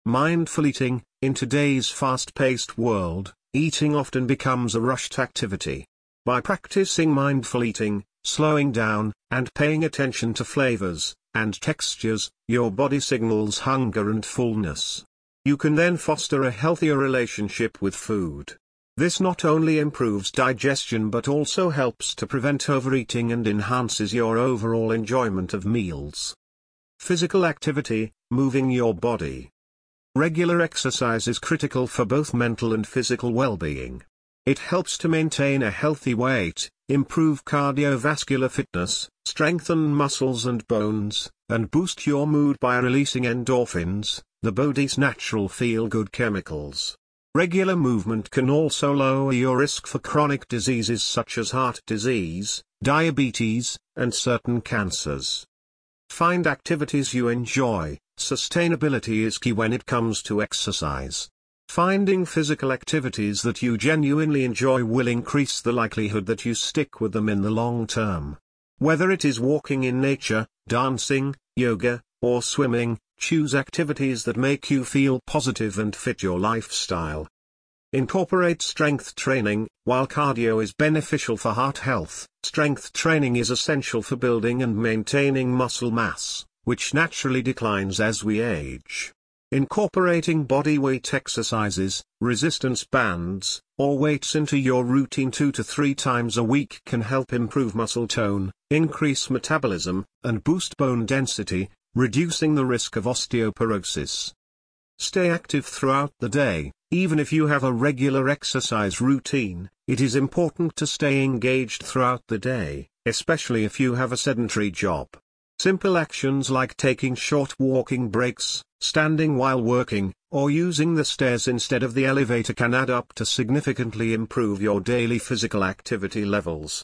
Mindful eating. In today's fast-paced world, eating often becomes a rushed activity. By practicing mindful eating, slowing down, and paying attention to flavors and textures, your body signals hunger and fullness. You can then foster a healthier relationship with food. This not only improves digestion but also helps to prevent overeating and enhances your overall enjoyment of meals. Physical activity, moving your body. Regular exercise is critical for both mental and physical well-being. It helps to maintain a healthy weight, improve cardiovascular fitness, strengthen muscles and bones, and boost your mood by releasing endorphins, the body's natural feel-good chemicals. Regular movement can also lower your risk for chronic diseases such as heart disease, diabetes, and certain cancers. Find activities you enjoy. Sustainability is key when it comes to exercise. Finding physical activities that you genuinely enjoy will increase the likelihood that you stick with them in the long term. Whether it is walking in nature, dancing, yoga, or swimming, choose activities that make you feel positive and fit your lifestyle. Incorporate strength training. While cardio is beneficial for heart health, strength training is essential for building and maintaining muscle mass, which naturally declines as we age. Incorporating bodyweight exercises, resistance bands, or weights into your routine 2 to 3 times a week can help improve muscle tone, increase metabolism, and boost bone density, reducing the risk of osteoporosis. Stay active throughout the day. Even if you have a regular exercise routine, it is important to stay engaged throughout the day, especially if you have a sedentary job. Simple actions like taking short walking breaks, standing while working, or using the stairs instead of the elevator can add up to significantly improve your daily physical activity levels.